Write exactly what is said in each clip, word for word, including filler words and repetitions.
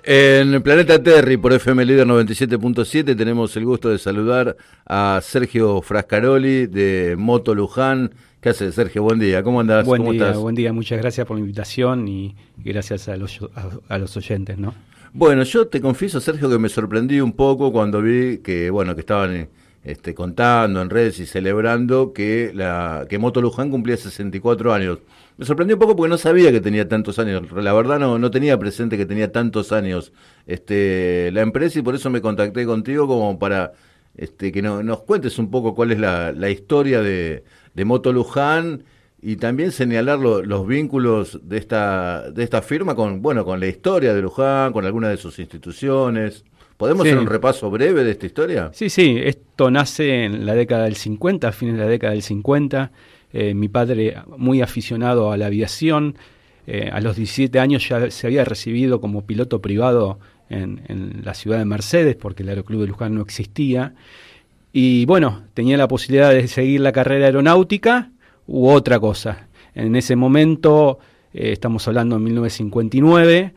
En el Planeta Terry por F M Líder noventa y siete punto siete tenemos el gusto de saludar a Sergio Frascaroli de Moto Luján. ¿Qué haces, Sergio? Buen día, ¿cómo andás? Buen ¿Cómo día, estás? buen día, muchas gracias por la invitación y, y gracias a los, a, a los oyentes, ¿no? Bueno, yo te confieso, Sergio, que me sorprendí un poco cuando vi que, bueno, que estaban este, contando en redes y celebrando que la que Moto Luján cumplía sesenta y cuatro años. Me sorprendió un poco porque no sabía que tenía tantos años. La verdad no, no tenía presente que tenía tantos años este, la empresa, y por eso me contacté contigo como para este, que no, nos cuentes un poco cuál es la, la historia de, de Moto Luján y también señalar lo, los vínculos de esta de esta firma con bueno con la historia de Luján, con algunas de sus instituciones. ¿Podemos sí. hacer un repaso breve de esta historia? Sí, sí, esto nace en la década del cincuenta, a fines de la década del cincuenta. Eh, mi padre, muy aficionado a la aviación, eh, a los diecisiete años ya se había recibido como piloto privado en, en la ciudad de Mercedes, porque el Aeroclub de Luján no existía. Y bueno, tenía la posibilidad de seguir la carrera aeronáutica u otra cosa. En ese momento, eh, estamos hablando de mil novecientos cincuenta y nueve,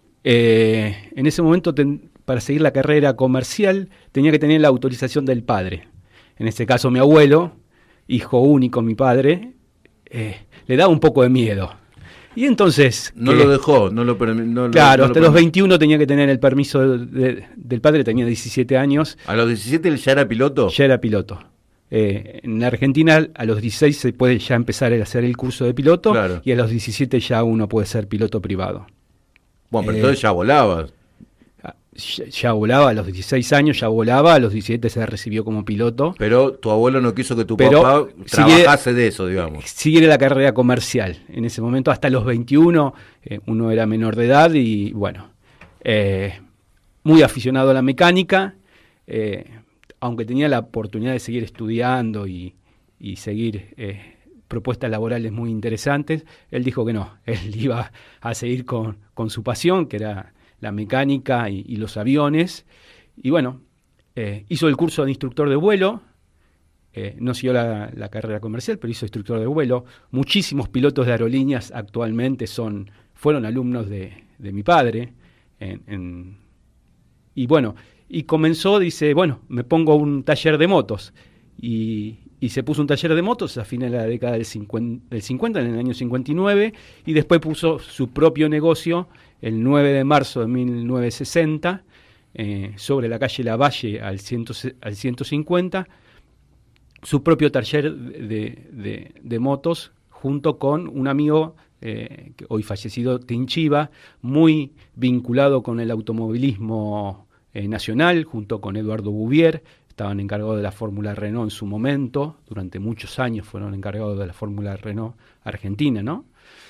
eh, en ese momento ten, para seguir la carrera comercial tenía que tener la autorización del padre. En este caso mi abuelo, hijo único, mi padre, eh, le daba un poco de miedo. Y entonces... No que, lo dejó, no lo permitió. Claro, no hasta lo los veintiuno tenía que tener el permiso de, de, del padre, tenía diecisiete años. ¿A los diecisiete él ya era piloto? Ya era piloto. Eh, en Argentina a los dieciséis se puede ya empezar a hacer el curso de piloto, claro. Y a los diecisiete ya uno puede ser piloto privado. Bueno, pero eh, entonces ya volaba. Ya, ya volaba, a los dieciséis años ya volaba, a los diecisiete se recibió como piloto. Pero tu abuelo no quiso que tu pero papá trabajase de eso, digamos. Siguiera la carrera comercial. En ese momento, hasta los veintiuno, eh, uno era menor de edad y, bueno, eh, muy aficionado a la mecánica, eh, aunque tenía la oportunidad de seguir estudiando y, y seguir eh, propuestas laborales muy interesantes, él dijo que no, él iba a seguir con, con su pasión, que era la mecánica y, y los aviones, y bueno, eh, hizo el curso de instructor de vuelo, eh, no siguió la, la carrera comercial, pero hizo instructor de vuelo. Muchísimos pilotos de aerolíneas actualmente son fueron alumnos de, de mi padre, en, en, y bueno, y comenzó, dice, bueno, me pongo un taller de motos, y, y se puso un taller de motos a fines de la década del cincuenta, del cincuenta, en el año cincuenta y nueve, y después puso su propio negocio el nueve de marzo de mil novecientos sesenta, eh, sobre la calle Lavalle al, cien, al ciento cincuenta, su propio taller de, de, de motos, junto con un amigo, eh, hoy fallecido, Tim Chiva, muy vinculado con el automovilismo eh, nacional, junto con Eduardo Bouvier. Estaban encargados de la Fórmula Renault en su momento, durante muchos años fueron encargados de la Fórmula Renault Argentina, ¿no?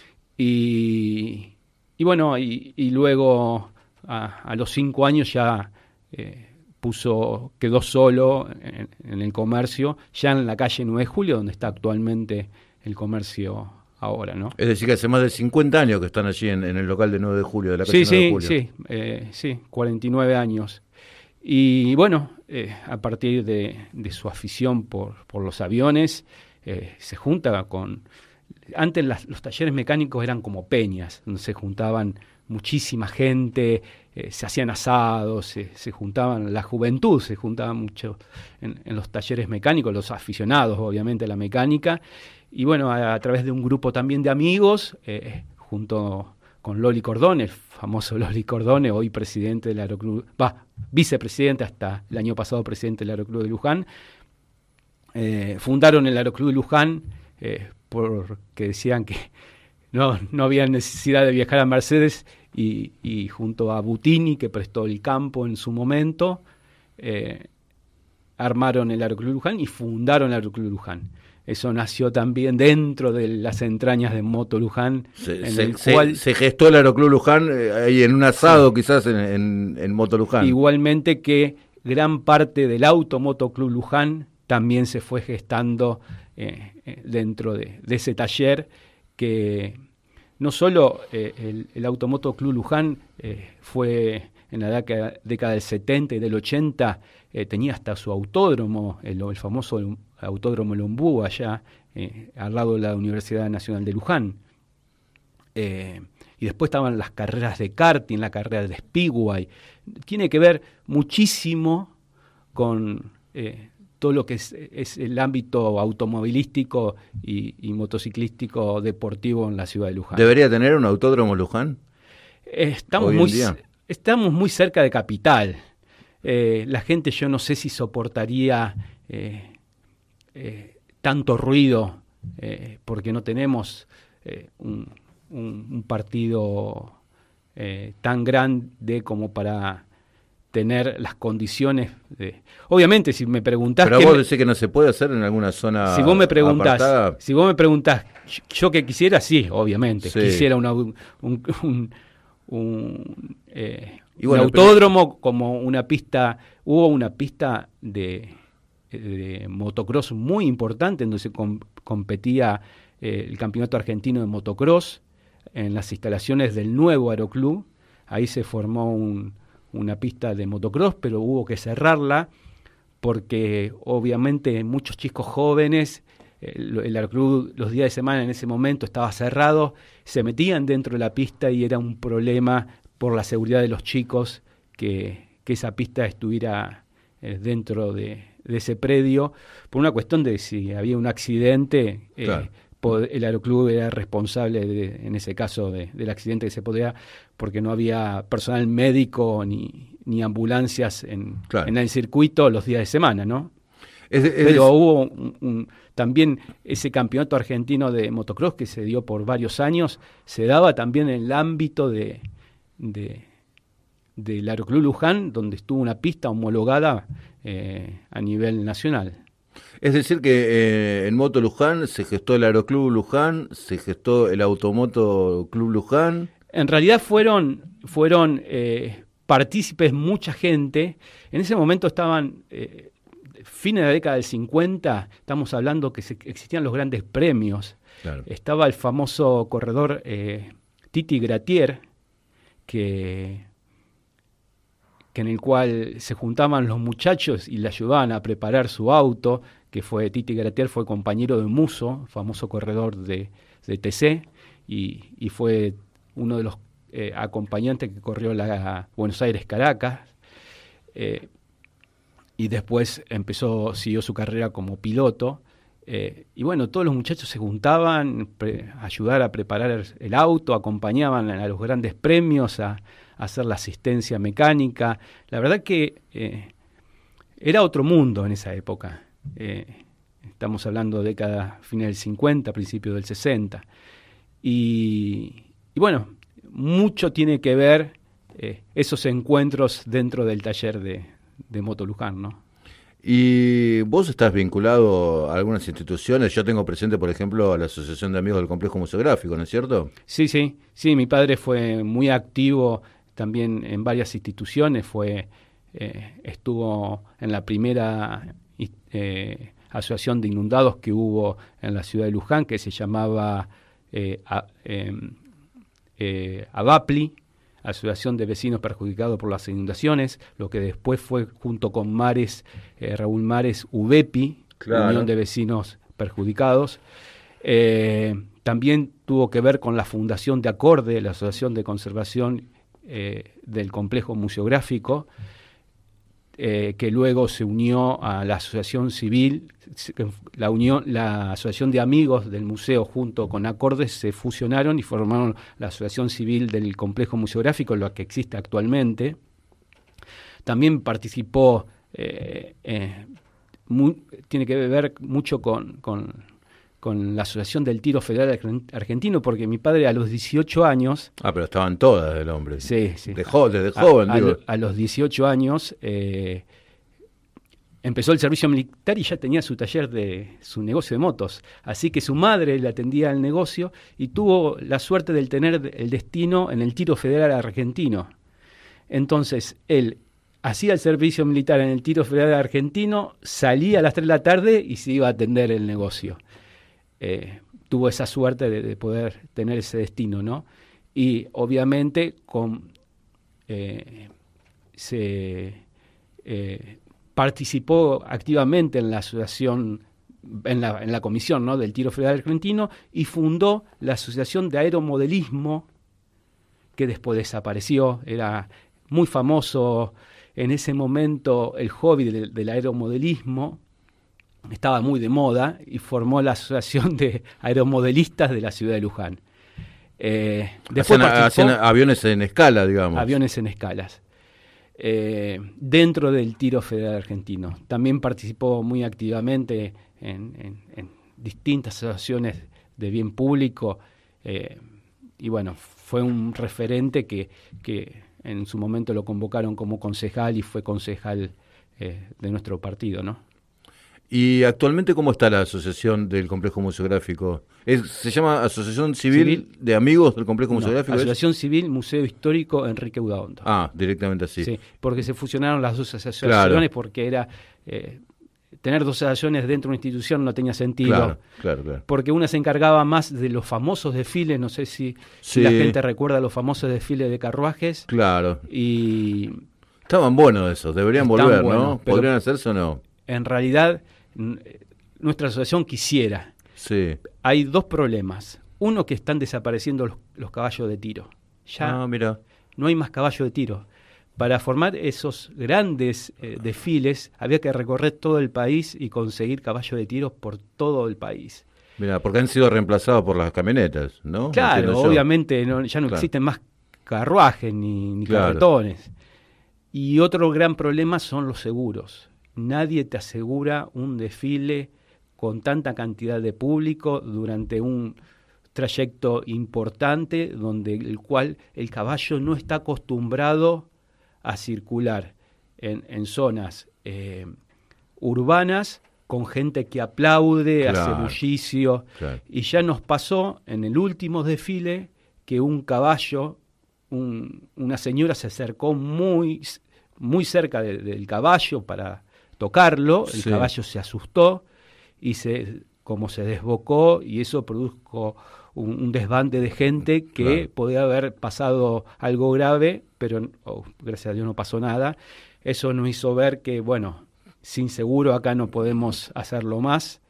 Y... Y bueno, y, y luego a, a los cinco años ya eh, puso, quedó solo en, en el comercio, ya en la calle nueve de julio, donde está actualmente el comercio ahora, ¿no? Es decir, que hace más de cincuenta años que están allí en, en el local de nueve de julio, de la calle sí, nueve de sí, julio. Sí, eh, sí, cuarenta y nueve años. Y bueno, eh, a partir de, de su afición por, por los aviones, eh, se junta con... Antes las, los talleres mecánicos eran como peñas, donde se juntaban muchísima gente, eh, se hacían asados, se, se juntaban, la juventud se juntaba mucho en, en los talleres mecánicos, los aficionados obviamente a la mecánica, y bueno, a, a través de un grupo también de amigos, eh, junto con Loli Cordone, el famoso Loli Cordone, hoy presidente del Aeroclub, va, vicepresidente hasta el año pasado presidente del Aeroclub de Luján, eh, fundaron el Aeroclub de Luján, eh, porque decían que no, no había necesidad de viajar a Mercedes, y, y junto a Butini, que prestó el campo en su momento, eh, armaron el Aeroclub Luján y fundaron el Aeroclub Luján. Eso nació también dentro de las entrañas de Moto Luján. Se, en se, el se, cual, se gestó el Aeroclub Luján eh, ahí en un asado, sí. quizás en, en, en Moto Luján. Igualmente que gran parte del Auto Moto Club Luján también se fue gestando eh, eh, dentro de, de ese taller, que no solo eh, el, el Automoto Club Luján eh, fue en la década, década del setenta y del ochenta, eh, tenía hasta su autódromo, el, el famoso Autódromo Lombú, allá eh, al lado de la Universidad Nacional de Luján, eh, y después estaban las carreras de karting, la carrera de Speedway. Tiene que ver muchísimo con eh, todo lo que es, es el ámbito automovilístico y, y motociclístico deportivo en la ciudad de Luján. ¿Debería tener un autódromo Luján? Eh, estamos, muy, estamos muy cerca de Capital. Eh, la gente, yo no sé si soportaría eh, eh, tanto ruido, eh, porque no tenemos eh, un, un, un partido eh, tan grande como para tener las condiciones de... Obviamente, si me preguntás... Pero vos me... decís que no se puede hacer en alguna zona si vos me preguntás, apartada. Si vos me preguntás, yo que quisiera, sí, obviamente. Sí. Quisiera una, un, un, un, un, eh, y bueno, un autódromo pero... como una pista... Hubo una pista de, de motocross muy importante en donde se com- competía eh, el campeonato argentino de motocross en las instalaciones del nuevo Aeroclub. Ahí se formó un... una pista de motocross, pero hubo que cerrarla porque obviamente muchos chicos jóvenes, el, el Aeroclub los días de semana en ese momento estaba cerrado, se metían dentro de la pista y era un problema por la seguridad de los chicos que, que esa pista estuviera eh, dentro de, de ese predio, por una cuestión de si había un accidente, eh, claro. El Aeroclub era responsable, de, en ese caso, de, del accidente que se podía, porque no había personal médico ni, ni ambulancias en, claro. en el circuito los días de semana, ¿no? Es, es, Pero es... hubo un, un, también ese campeonato argentino de motocross que se dio por varios años, se daba también en el ámbito de, de, del Aeroclub Luján, donde estuvo una pista homologada eh, a nivel nacional. Es decir que eh, en Moto Luján se gestó el Aeroclub Luján, se gestó el Automoto Club Luján. En realidad fueron, fueron eh, partícipes mucha gente. En ese momento estaban, eh, fines de la década del cincuenta, estamos hablando que se, existían los grandes premios. Claro. Estaba el famoso corredor eh, Titi Gratier, que... que en el cual se juntaban los muchachos y le ayudaban a preparar su auto, que fue Titi Gratier, fue compañero de Musso, famoso corredor de, de T C, y, y fue uno de los eh, acompañantes que corrió la Buenos Aires-Caracas, eh, y después empezó, siguió su carrera como piloto, eh, y bueno, todos los muchachos se juntaban pre, a ayudar a preparar el auto, acompañaban a los grandes premios, a hacer la asistencia mecánica. La verdad que eh, era otro mundo en esa época. Eh, estamos hablando de década final del cincuenta, principios del sesenta. Y, y bueno, mucho tiene que ver eh, esos encuentros dentro del taller de, de Moto Luján, ¿no? ¿Y vos estás vinculado a algunas instituciones? Yo tengo presente, por ejemplo, a la Asociación de Amigos del Complejo Museográfico, ¿no es cierto? Sí, sí, sí, mi padre fue muy activo también en varias instituciones, fue eh, estuvo en la primera eh, asociación de inundados que hubo en la ciudad de Luján, que se llamaba eh, a, eh, eh, ABAPLI, Asociación de Vecinos Perjudicados por las Inundaciones, lo que después fue, junto con Mares, eh, Raúl Mares, UVEPI, claro. Unión de Vecinos Perjudicados. Eh, también tuvo que ver con la Fundación de Acorde, la Asociación de Conservación Eh, del complejo museográfico, eh, que luego se unió a la asociación civil, la unión, la asociación de amigos del museo junto con Acordes se fusionaron y formaron la asociación civil del complejo museográfico, lo que existe actualmente. También participó, eh, eh, muy, tiene que ver mucho con, con con la Asociación del Tiro Federal Argentino, porque mi padre a los dieciocho años... Ah, pero estaban todas el hombre. Sí, sí. De jo- desde joven, a, digo. A, a los dieciocho años eh, empezó el servicio militar y ya tenía su taller de su negocio de motos. Así que su madre le atendía al negocio y tuvo la suerte de tener el destino en el Tiro Federal Argentino. Entonces, él hacía el servicio militar en el Tiro Federal Argentino, salía a las tres de la tarde y se iba a atender el negocio. Eh, tuvo esa suerte de, de poder tener ese destino, ¿no? Y obviamente con, eh, se eh, participó activamente en la asociación, en la, en la comisión, ¿no?, del Tiro Federal Argentino, y fundó la Asociación de Aeromodelismo que después desapareció. Era muy famoso en ese momento el hobby del, del aeromodelismo, estaba muy de moda y formó la Asociación de Aeromodelistas de la ciudad de Luján. Eh, después hacían, hacían aviones en escala, digamos. Aviones en escalas. Eh, dentro del tiro federal argentino. También participó muy activamente en, en, en distintas asociaciones de bien público eh, y bueno, fue un referente que, que en su momento lo convocaron como concejal y fue concejal eh, de nuestro partido, ¿no? ¿Y actualmente cómo está la asociación del Complejo Museográfico? ¿Es, ¿Se llama Asociación Civil, Civil de Amigos del Complejo no, Museográfico? Asociación Civil Museo Histórico Enrique Udaondo. Ah, directamente así. Sí, porque se fusionaron las dos asociaciones, claro. Porque era eh, tener dos asociaciones dentro de una institución no tenía sentido. Claro, claro, claro. Porque una se encargaba más de los famosos desfiles, no sé si, sí. si la gente recuerda los famosos desfiles de carruajes. Claro. Y estaban buenos esos, deberían volver, buenos, ¿no? ¿Podrían hacerse o no? En realidad, nuestra asociación quisiera. Sí. Hay dos problemas. Uno, que están desapareciendo los, los caballos de tiro. Ya ah, mira. No hay más caballos de tiro. Para formar esos grandes eh, desfiles había que recorrer todo el país y conseguir caballos de tiro por todo el país. Mira, porque han sido reemplazados por las camionetas, ¿no? Claro, obviamente no, ya no claro. existen más carruajes ni, ni claro. carretones. Y otro gran problema son los seguros. Nadie te asegura un desfile con tanta cantidad de público durante un trayecto importante donde el cual el caballo no está acostumbrado a circular en, en zonas eh, urbanas con gente que aplaude, claro, hace bullicio. Claro. Y ya nos pasó en el último desfile que un caballo, un, una señora se acercó muy, muy cerca de, del caballo para tocarlo, el sí. caballo se asustó y se, como se desbocó, y eso produjo un, un desbande de gente que claro. podía haber pasado algo grave, pero oh, gracias a Dios no pasó nada. Eso nos hizo ver que, bueno, sin seguro acá no podemos hacerlo más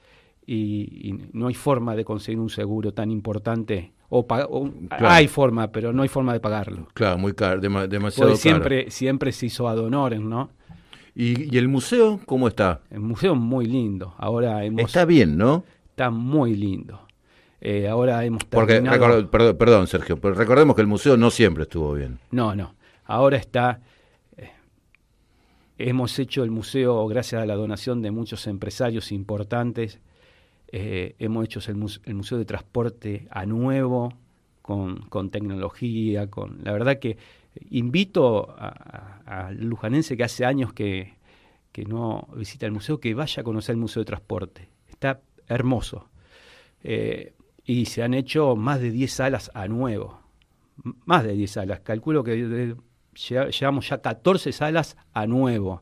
y, y no hay forma de conseguir un seguro tan importante. O, o claro. Hay forma, pero no hay forma de pagarlo. Claro, muy caro, dem- demasiado Porque siempre, caro. Siempre se hizo ad honorem, ¿no? ¿Y, ¿Y el museo cómo está? El museo es muy lindo. Ahora hemos, está bien, ¿no? Está muy lindo. Eh, ahora hemos Porque, terminado... record, perdón, perdón, Sergio, pero recordemos que el museo no siempre estuvo bien. No, no. Ahora está... Eh, hemos hecho el museo gracias a la donación de muchos empresarios importantes. Eh, hemos hecho el, muse- el Museo de Transporte a nuevo, con, con tecnología, con... La verdad que invito al lujanense que hace años que, que no visita el museo, que vaya a conocer el Museo de Transporte. Está hermoso. Eh, y se han hecho más de diez salas a nuevo. M- más de diez salas. Calculo que de, de, lleg- llevamos ya catorce salas a nuevo,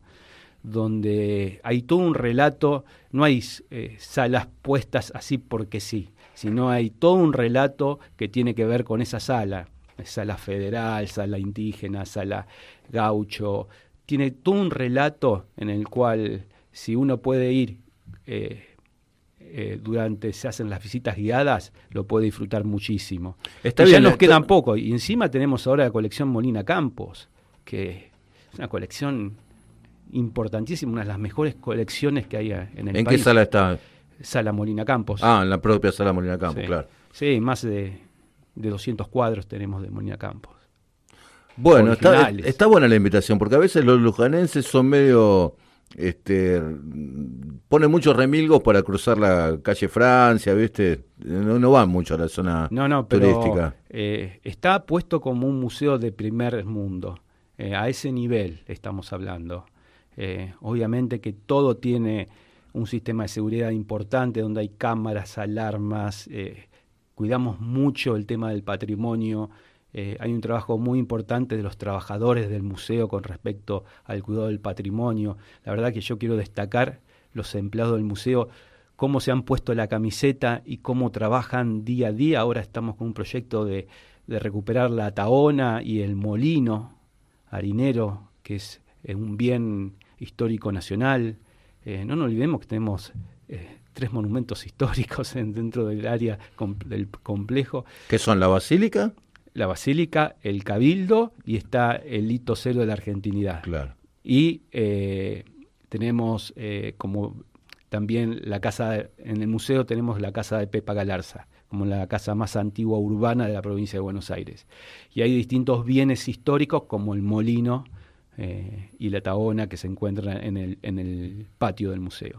donde hay todo un relato. No hay eh, salas puestas así porque sí, sino hay todo un relato que tiene que ver con esa sala. Sala federal, sala indígena, sala gaucho. Tiene todo un relato en el cual, si uno puede ir eh, eh, durante se hacen las visitas guiadas, lo puede disfrutar muchísimo. Está y bien, ya nos quedan poco. Y encima tenemos ahora la colección Molina Campos, que es una colección importantísima, una de las mejores colecciones que hay en el ¿En país. ¿En qué sala está? Sala Molina Campos. Ah, en la propia sala Molina Campos, sí. claro. Sí, más de... de doscientos cuadros tenemos de Molina Campos. Bueno, está, está buena la invitación, porque a veces los lujanenses son medio, este, ponen muchos remilgos para cruzar la calle Francia, ¿viste? No, no van mucho a la zona no, no, pero, turística. Eh, está puesto como un museo de primer mundo, eh, a ese nivel estamos hablando. Eh, obviamente que todo tiene un sistema de seguridad importante, donde hay cámaras, alarmas, eh, cuidamos mucho el tema del patrimonio. Eh, hay un trabajo muy importante de los trabajadores del museo con respecto al cuidado del patrimonio. La verdad que yo quiero destacar los empleados del museo, cómo se han puesto la camiseta y cómo trabajan día a día. Ahora estamos con un proyecto de, de recuperar la Tahona y el molino harinero, que es eh, un bien histórico nacional. Eh, no nos olvidemos que tenemos... Eh, tres monumentos históricos en, dentro del área com, del complejo. ¿Qué son, la basílica? la Basílica, el Cabildo y está el hito cero de la argentinidad. Claro. Y eh, tenemos eh, como también la casa, de, en el museo tenemos la casa de Pepa Galarza, como la casa más antigua urbana de la provincia de Buenos Aires. Y hay distintos bienes históricos como el molino eh, y la tahona que se encuentran en el, en el patio del museo.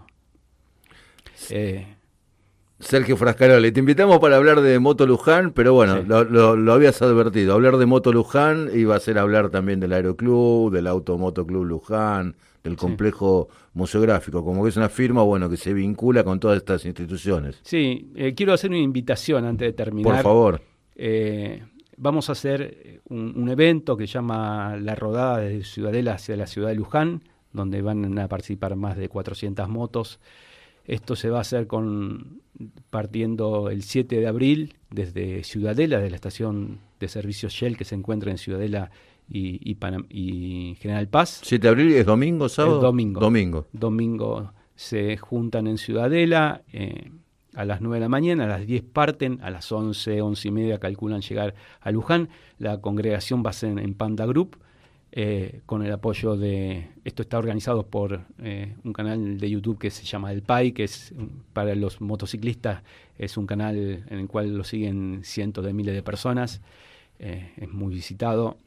Eh, Sergio Frascaroli, te invitamos para hablar de Moto Luján, pero bueno, sí. lo, lo, lo habías advertido, hablar de Moto Luján iba a ser hablar también del Aeroclub, del Automoto Club Luján, del complejo sí. museográfico, como que es una firma, bueno, que se vincula con todas estas instituciones. Sí, eh, quiero hacer una invitación antes de terminar. Por favor. Eh, vamos a hacer un, un evento que se llama La Rodada de Ciudadela hacia la ciudad de Luján, donde van a participar más de cuatrocientas motos. Esto se va a hacer con partiendo el siete de abril desde Ciudadela, de la estación de servicios Shell que se encuentra en Ciudadela y, y, Panam- y General Paz. ¿siete de abril es domingo, sábado? Es domingo. Domingo. Domingo se juntan en Ciudadela eh, a las nueve de la mañana, a las diez parten, a las once, once y media calculan llegar a Luján. La congregación va a ser en Panda Group. Eh, con el apoyo de... Esto está organizado por eh, un canal de YouTube que se llama El Pai, que es para los motociclistas, es un canal en el cual lo siguen cientos de miles de personas, eh, es muy visitado,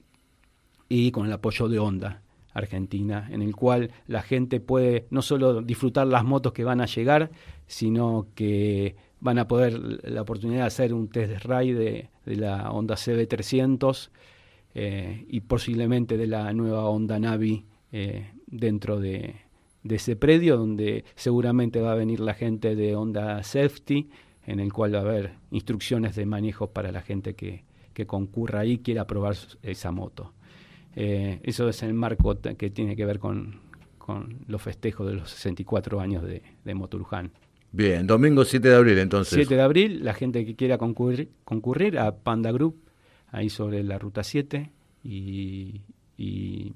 y con el apoyo de Honda Argentina, en el cual la gente puede no solo disfrutar las motos que van a llegar, sino que van a poder la oportunidad de hacer un test ride de, de la Honda C B trescientos, Eh, y posiblemente de la nueva Honda Navi eh, dentro de, de ese predio, donde seguramente va a venir la gente de Honda Safety, en el cual va a haber instrucciones de manejo para la gente que, que concurra ahí y quiera probar esa moto. Eh, eso es el marco t- que tiene que ver con, con los festejos de los sesenta y cuatro años de, de Moto Luján. Bien, domingo siete de abril entonces. siete de abril, la gente que quiera concurrir, concurrir a Panda Group, ahí sobre la ruta siete y, y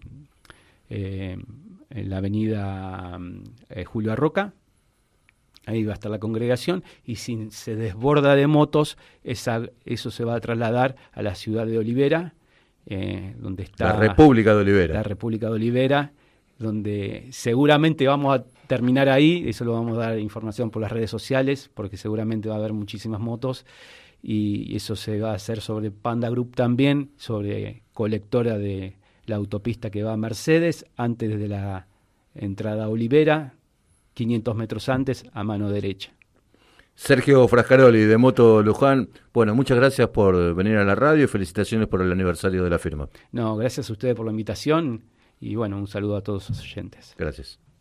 eh, en la avenida eh, Julio Arroca, ahí va a estar la congregación, y si se desborda de motos, esa, eso se va a trasladar a la ciudad de Olivera, eh, donde está la República de Olivera. La República de Olivera, donde seguramente vamos a terminar ahí, eso lo vamos a dar información por las redes sociales, porque seguramente va a haber muchísimas motos, y eso se va a hacer sobre Panda Group también, sobre colectora de la autopista que va a Mercedes, antes de la entrada a Olivera, quinientos metros antes, a mano derecha. Sergio Frascaroli, de Moto Luján, bueno, muchas gracias por venir a la radio y felicitaciones por el aniversario de la firma. No, gracias a ustedes por la invitación y bueno, un saludo a todos sus oyentes. Gracias.